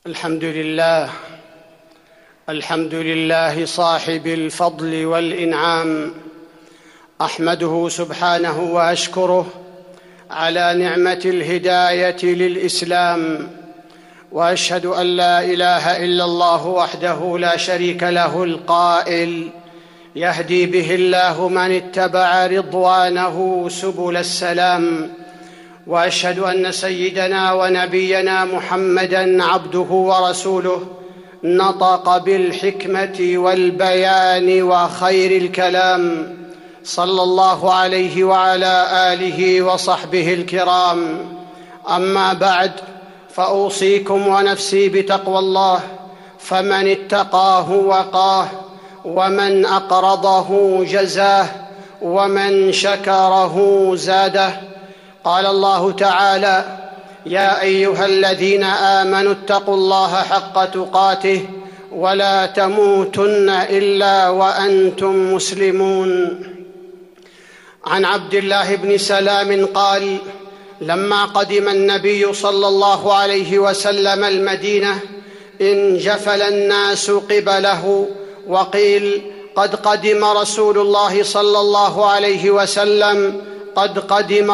الحمد لله صاحب الفضل والإنعام، أحمده سبحانه وأشكره على نعمة الهداية للإسلام، وأشهد أن لا إله إلا الله وحده لا شريك له القائل: يهدي به الله من اتبع رضوانه سبل السلام. وأشهد أن سيدنا ونبينا محمدًا عبده ورسوله، نطق بالحكمة والبيان وخير الكلام، صلى الله عليه وعلى آله وصحبه الكرام. أما بعد، فأوصيكم ونفسي بتقوى الله، فمن اتقاه وقاه، ومن أقرضه جزاه، ومن شكره زاده. قال الله تعالى: يا أيها الذين آمنوا اتقوا الله حق تقاته ولا تموتن إلا وأنتم مسلمون. عن عبد الله بن سلام قال: لما قدم النبي صلى الله عليه وسلم المدينة انجفل الناس قبله، وقيل: قد قدم رسول الله صلى الله عليه وسلم، قد قدم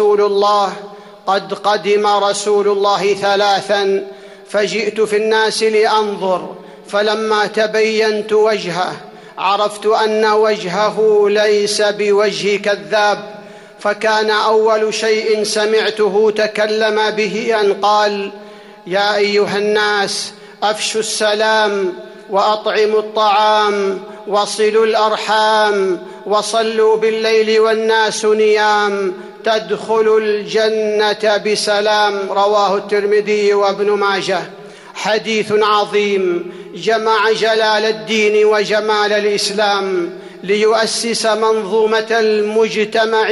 رسول الله ثلاثا. فجئت في الناس لأنظر، فلما تبينت وجهه عرفت أن وجهه ليس بوجه كذاب. فكان أول شيء سمعته تكلم به أن قال: يا أيها الناس، أفشوا السلام، وأطعموا الطعام، وصلوا الأرحام، وصلوا بالليل والناس نيام، تدخلوا الجنة بسلام. رواه الترمذي وابن ماجه. حديث عظيم جمع جلال الدين وجمال الإسلام ليؤسس منظومة المجتمع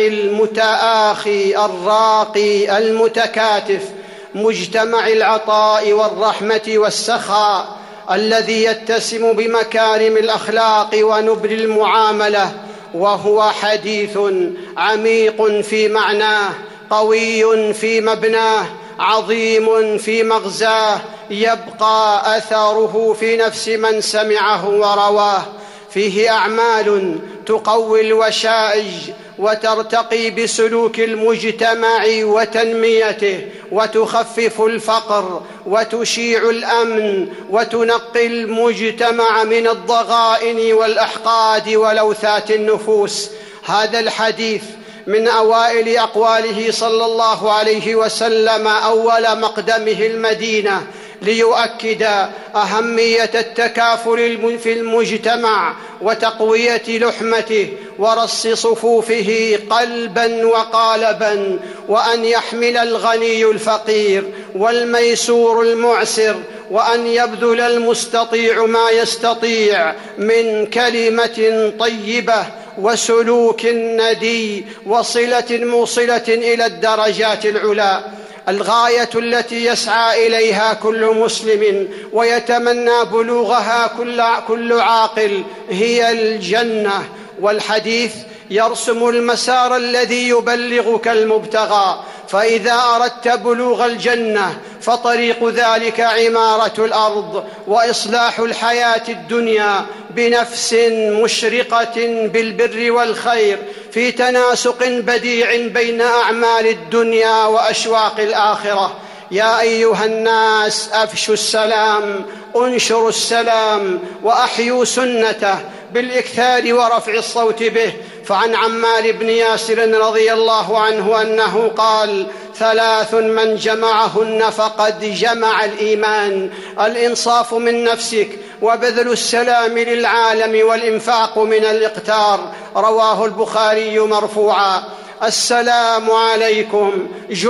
المتآخي الراقي المتكاتف، مجتمع العطاء والرحمة والسخاء، الذي يتسم بمكارم الأخلاق ونبل المعاملة. وهو حديث عميق في معناه، قوي في مبناه، عظيم في مغزاه، يبقى أثره في نفس من سمعه ورواه. فيه أعمال تقوي الوشائج وترتقي بسلوك المجتمع وتنميته، وتخفف الفقر، وتشيع الأمن، وتنقي المجتمع من الضغائن والأحقاد ولوثات النفوس. هذا الحديث من أوائل أقواله صلى الله عليه وسلم أول مقدمه المدينة، ليؤكد أهمية التكافل في المجتمع وتقوية لحمته ورص صفوفه قلبا وقالبا، وأن يحمل الغني الفقير والميسور المعسر، وأن يبذل المستطيع ما يستطيع من كلمة طيبة وسلوك ندي وصلة موصلة إلى الدرجات العلى. الغاية التي يسعى إليها كل مسلم ويتمنى بلوغها كل عاقل هي الجنة. والحديث يرسم المسار الذي يبلغك المبتغى. فإذا أردت بلوغ الجنة فطريق ذلك عمارة الأرض وإصلاح الحياة الدنيا بنفس مشرقة بالبر والخير، في تناسق بديع بين أعمال الدنيا وأشواق الآخرة. يا أيها الناس، أفشوا السلام، انشروا السلام، وأحيوا سنته بالإكثار ورفع الصوت به. فعن عمار بن ياسر رضي الله عنه أنه قال: ثلاث من جمعهن فقد جمع الإيمان: الإنصاف من نفسك، وبذل السلام للعالم، والإنفاق من الإقتار. رواه البخاري مرفوعا. السلام عليكم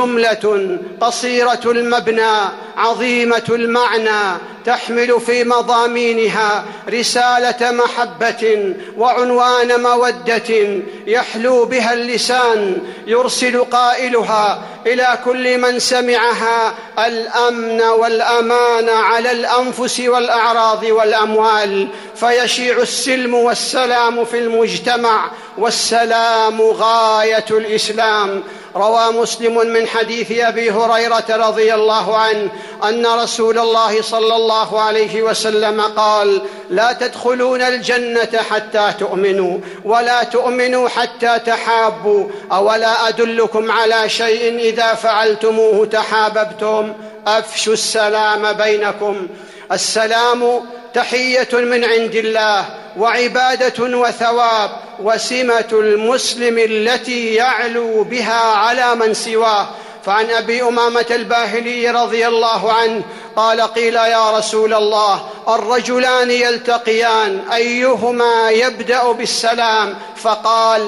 جملة قصيرة المبنى عظيمة المعنى، تحمل في مضامينها رسالة محبة وعنوان مودة، يحلو بها اللسان، يرسل قائلها إلى كل من سمعها الأمن والأمان على الأنفس والأعراض والأموال، فيشيع السلم والسلام في المجتمع، والسلام غاية الإسلام. روى مسلم من حديث أبي هريرة رضي الله عنه أن رسول الله صلى الله عليه وسلم قال: لا تدخلون الجنة حتى تؤمنوا، ولا تؤمنوا حتى تحابوا، أولا أدلكم على شيء إذا فعلتموه تحاببتم؟ أفشوا السلام بينكم. السلام تحية من عند الله وعبادة وثواب، وسمة المسلم التي يعلو بها على من سواه. فعن أبي أمامة الباهلي رضي الله عنه قال: قيل يا رسول الله، الرجلان يلتقيان أيهما يبدأ بالسلام؟ فقال: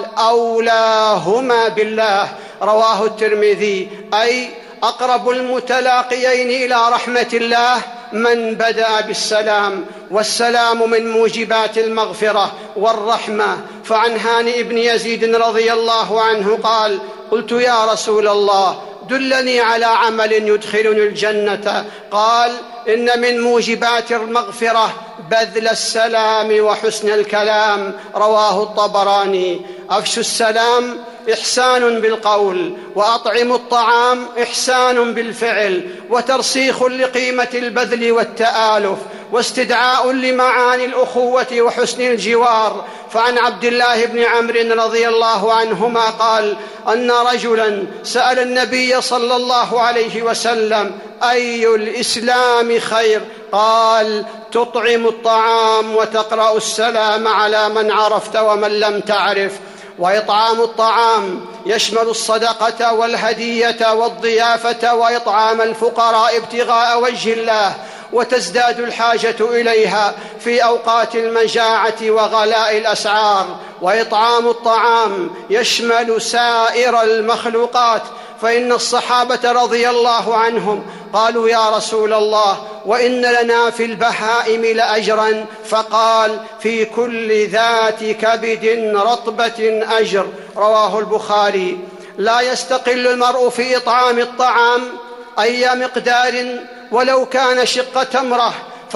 أولاهما بالله. رواه الترمذي. أي أقرب المتلاقيين إلى رحمة الله من بدأ بالسلام، والسلام من موجبات المغفرة والرحمة. فعن هانئ بن يزيد رضي الله عنه قال: قلت يا رسول الله، دلني على عمل يدخلني الجنة. قال: إن من موجبات المغفرة بذل السلام وحسن الكلام. رواه الطبراني. أفشوا السلام إحسان بالقول، وأطعموا الطعام إحسان بالفعل، وترسيخ لقيمة البذل والتآلف، واستدعاء لمعاني الأخوة وحسن الجوار. فعن عبد الله بن عمرو رضي الله عنهما قال: أن رجلا سأل النبي صلى الله عليه وسلم: أي الإسلام خير؟ قال: تطعم الطعام وتقرأ السلام على من عرفت ومن لم تعرف. وإطعام الطعام يشمل الصدقة والهدية والضيافة وإطعام الفقراء ابتغاء وجه الله، وتزداد الحاجة إليها في أوقات المجاعة وغلاء الأسعار. وإطعام الطعام يشمل سائر المخلوقات، فإن الصحابة رضي الله عنهم قالوا: يا رسول الله، وإن لنا في البهائم لأجرا؟ فقال: في كل ذات كبد رطبة أجر. رواه البخاري. لا يستقل المرء في إطعام الطعام أي مقدار ولو كان شق تمرة،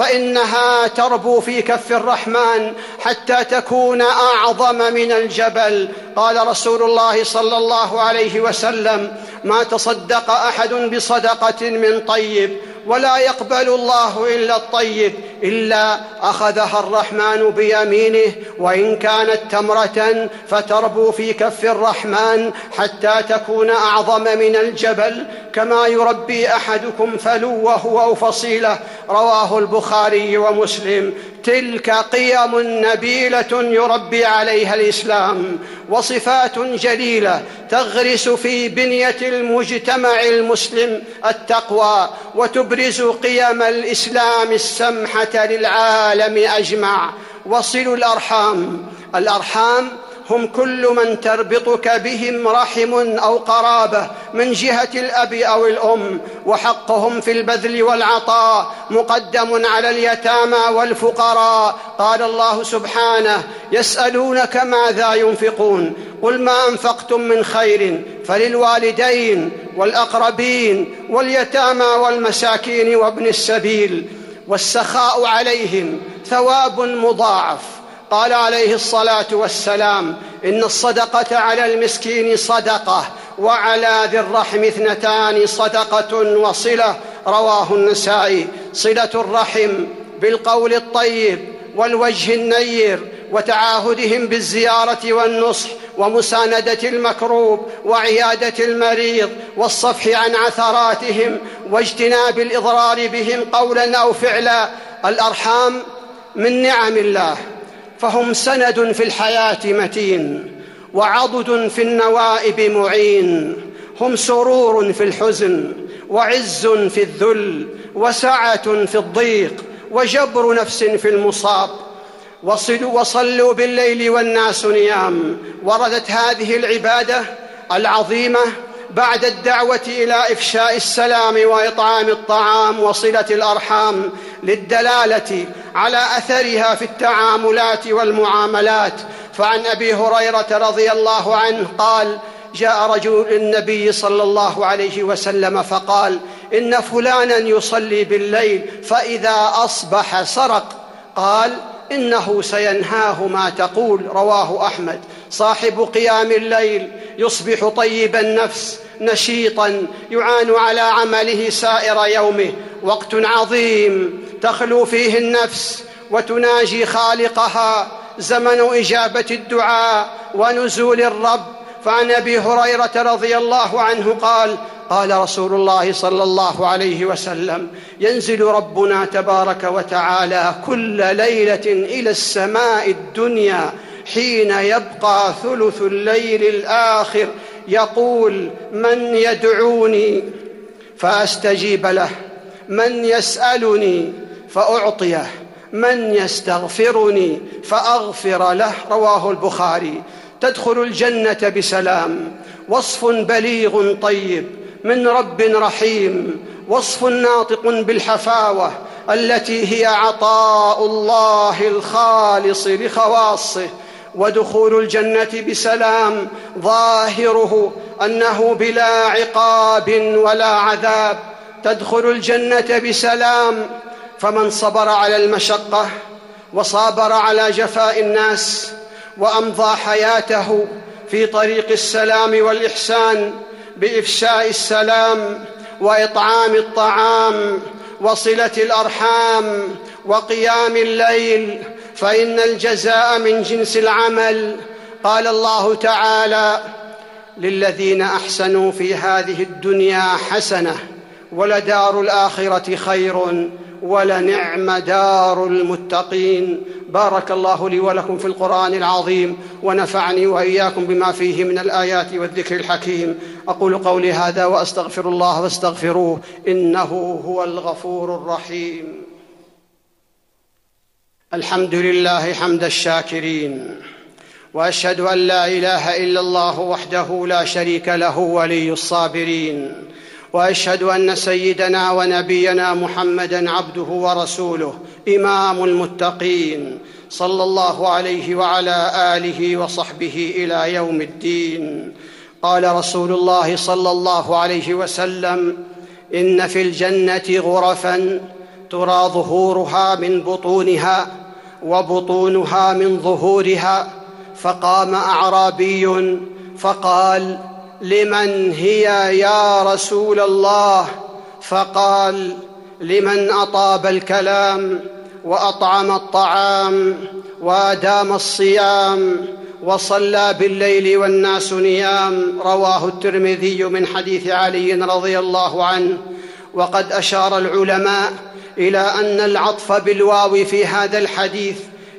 فإنها تربو في كف الرحمن حتى تكون أعظم من الجبل. قال رسول الله صلى الله عليه وسلم: ما تصدق أحد بصدقة من طيب ولا يقبل الله إلا الطيب إلا أخذها الرحمن بيمينه، وإن كانت تمرة فتربو في كف الرحمن حتى تكون أعظم من الجبل، كما يربي أحدكم فلوه أو فصيله. رواه البخاري ومسلم. تلك قيم نبيلة يربي عليها الإسلام، وصفات جليلة تغرس في بنية المجتمع المسلم التقوى، وتبرز قيم الإسلام السمحة للعالم أجمع. وصلوا الأرحام. الأرحام هم كل من تربطك بهم رحم أو قرابة من جهة الأب أو الأم، وحقهم في البذل والعطاء مقدم على اليتامى والفقراء. قال الله سبحانه: يسألونك ماذا ينفقون قل ما أنفقتم من خير فللوالدين والأقربين واليتامى والمساكين وابن السبيل، والسخاء عليهم ثواب مضاعف. قال عليه الصلاة والسلام: إن الصدقة على المسكين صدقة، وعلى ذي الرحم 2 صدقة وصلة. رواه النسائي. صلة الرحم بالقول الطيب والوجه النير، وتعاهدهم بالزيارة والنصح، ومساندة المكروب، وعيادة المريض، والصفح عن عثراتهم، واجتناب الإضرار بهم قولا أو فعلا. الأرحام من نعم الله، فهم سند في الحياة متين، وعضد في النوائب معين. هم سرور في الحزن، وعز في الذل، وسعة في الضيق، وجبر نفس في المصاب. وصلوا بالليل والناس نيام. وردت هذه العبادة العظيمة بعد الدعوة إلى إفشاء السلام وإطعام الطعام وصلة الأرحام، للدلالة على أثرها في التعاملات والمعاملات. فعن أبي هريرة رضي الله عنه قال: جاء رجل النبي صلى الله عليه وسلم فقال: إن فلانا يصلي بالليل فإذا أصبح سرق. قال: إنه سينهاه ما تقول. رواه أحمد. صاحب قيام الليل يصبح طيب النفس نشيطا يعان على عمله سائر يومه. وقت عظيم تخلو فيه النفس وتناجي خالقها، زمن إجابة الدعاء ونزول الرب. فعن أبي هريرة رضي الله عنه قال: قال رسول الله صلى الله عليه وسلم: ينزل ربنا تبارك وتعالى كل ليلة إلى السماء الدنيا حين يبقى ثلث الليل الآخر، يقول: من يدعوني فأستجيب له، من يسألني فأعطيه، من يستغفرني فأغفر له. رواه البخاري. تدخل الجنة بسلام، وصف بليغ طيب من رب رحيم، وصف ناطق بالحفاوة التي هي عطاء الله الخالص لخواصه. ودخول الجنة بسلام ظاهره أنه بلا عقاب ولا عذاب. تدخل الجنة بسلام، فمن صبر على المشقة وصابر على جفاء الناس وأمضى حياته في طريق السلام والإحسان بإفشاء السلام وإطعام الطعام وصلة الأرحام وقيام الليل، فإن الجزاء من جنس العمل. قال الله تعالى: للذين أحسنوا في هذه الدنيا حسنة ولدار الآخرة خير ولنعم دار المتقين. بارك الله لي ولكم في القرآن العظيم، ونفعني وإياكم بما فيه من الآيات والذكر الحكيم. أقول قولي هذا وأستغفر الله واستغفروه، إنه هو الغفور الرحيم. الحمد لله حمد الشاكرين، وأشهد أن لا إله إلا الله وحده لا شريك له ولي الصابرين، وأشهد أن سيدنا ونبينا محمدًا عبده ورسوله إمام المتقين، صلى الله عليه وعلى آله وصحبه إلى يوم الدين. قال رسول الله صلى الله عليه وسلم: إن في الجنة غرفاً ترى ظهورها من بطونها وبطونها من ظهورها. فقام أعرابي فقال: لمن هي يا رسول الله؟ فقال: لمن أطاب الكلام وأطعم الطعام وأدام الصيام وصلى بالليل والناس نيام. رواه الترمذي من حديث علي رضي الله عنه. وقد أشار العلماء إلى أن العطف بالواو في هذا الحديث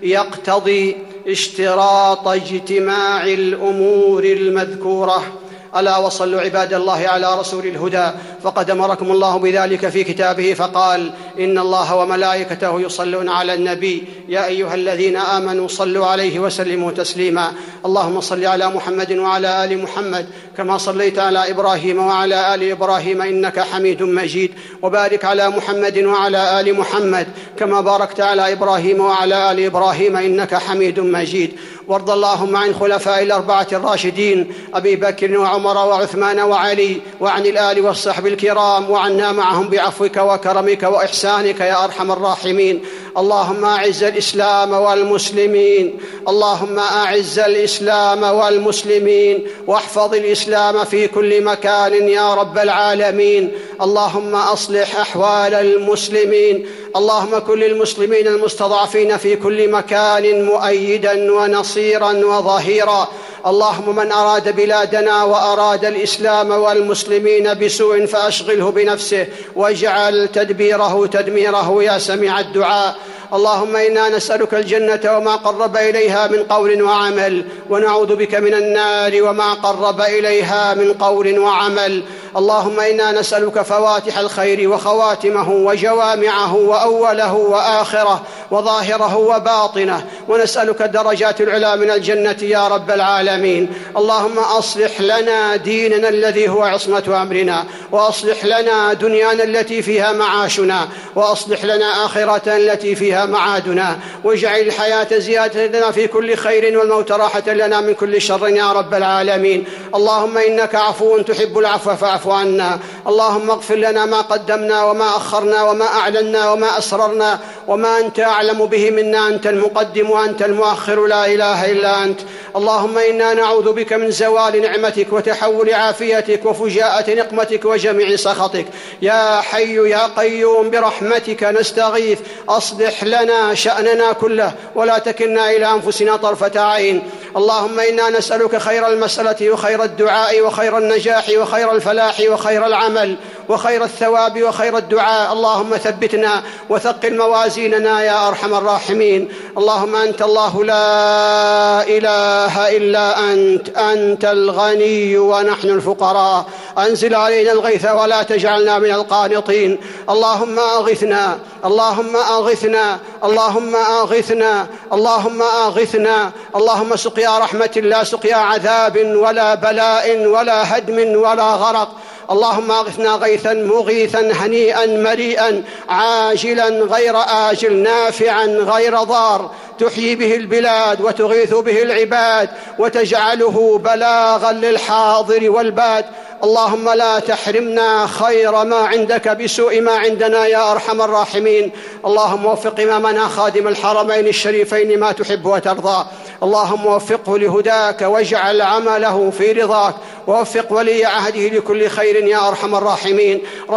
يقتضي اشتراط اجتماع الأمور المذكورة. ألا وصلوا عباد الله على رسول الهدى، فقد أمركم الله بذلك في كتابه فقال: إن الله وملائكته يصلون على النبي يا أيها الذين آمنوا صلوا عليه وسلموا تسليما. اللهم صل على محمد وعلى آل محمد كما صليت على إبراهيم وعلى آل إبراهيم إنك حميد مجيد، وبارك على محمد وعلى آل محمد كما باركت على إبراهيم وعلى آل إبراهيم إنك حميد مجيد. وارض اللهم عن خلفاء الأربعة الراشدين أبي بكر وعمر وعثمان وعلي، وعن الآل والصحب الكرام، وعنا معهم بعفوك وكرمك وإحسانك يا أرحم الراحمين. اللهم أعز الإسلام والمسلمين، اللهم أعز الإسلام والمسلمين، واحفظ الإسلام في كل مكان يا رب العالمين. اللهم أصلح أحوال المسلمين، اللهم كن للمسلمين المستضعفين في كل مكان مؤيدا ونصيرا وظهيرا. اللهم من أراد بلادنا وأراد الإسلام والمسلمين بسوء فأشغله بنفسه واجعل تدبيره تدميره يا سميع الدعاء. اللهم إنا نسألك الجنة وما قرب إليها من قول وعمل، ونعوذ بك من النار وما قرب إليها من قول وعمل. اللهم إنا نسألك فواتح الخير وخواتمه وجوامعه وأوله وآخره وظاهره وباطنه، ونسألك الدرجات العلى من الجنة يا رب العالمين. اللهم أصلح لنا ديننا الذي هو عصمة أمرنا، وأصلح لنا دنيانا التي فيها معاشنا، وأصلح لنا آخرة التي فيها معادنا، واجعل الحياة زيادة لنا في كل خير والموت راحة لنا من كل شر يا رب العالمين. اللهم إنك عفو تحب العفو فاعف عنا. اللهم اغفر لنا ما قدمنا وما أخرنا وما أعلنا وما أسررنا وما أنت أعلم به منا، أنت المقدم وأنت المؤخر، لا إله إلا أنت. اللهم إنا نعوذ بك من زوال نعمتك وتحول عافيتك وفجاءة نقمتك وجميع سخطك. يا حي يا قيوم برحمتك نستغيث، أصلح لنا شأننا كله ولا تكلنا إلى أنفسنا طرفة عين. اللهم إنا نسألك خير المسألة وخير الدعاء وخير النجاح وخير الفلاح وخير العمل وخير الثواب وخير الدعاء. اللهم ثبتنا وثقل موازيننا يا أرحم الراحمين. اللهم أنت الله لا إله إلا أنت الغني ونحن الفقراء، أنزل علينا الغيث ولا تجعلنا من القانطين. اللهم أغثنا اللهم أغثنا اللهم أغثنا اللهم أغثنا. اللهم سقيا رحمة لا سقيا عذاب ولا بلاء ولا هدم ولا غرق. اللهم أغثنا غيثا مغيثا هنيئا مريئا عاجلا غير آجل نافعا غير ضار، تحيي به البلاد وتغيث به العباد وتجعله بلاغا للحاضر والباد. اللهم لا تحرمنا خير ما عندك بسوء ما عندنا يا أرحم الراحمين. اللهم وفق إمامنا خادم الحرمين الشريفين ما تحب وترضى. اللهم وفقه لهداك واجعل عمله في رضاك، ووفق ولي عهده لكل خير يا أرحم الراحمين.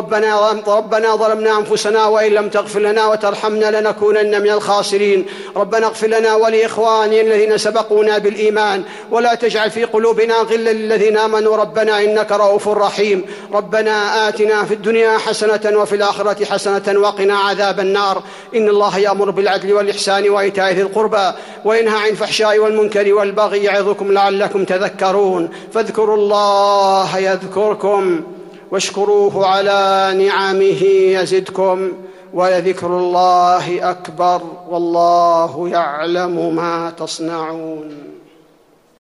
ربنا ظلمنا أنفسنا وإن لم تغفر لنا وترحمنا لنكونن من الخاسرين. ربنا اغفر لنا ولإخواننا الذين سبقونا بالإيمان، ولا تجعل في قلوبنا غلا للذين آمنوا ربنا إنك رؤوف رحيم. ربنا آتنا في الدنيا حسنة وفي الآخرة حسنة وقنا عذاب النار. إن الله يأمر بالعدل والإحسان وإيتاء ذي القربى وينهى عن الفحشاء والمنكر والبغي يعظكم لعلكم تذكرون. فاذكروا الله يذكركم واشكروه على نعمه يزدكم ولذكر الله أكبر والله يعلم ما تصنعون.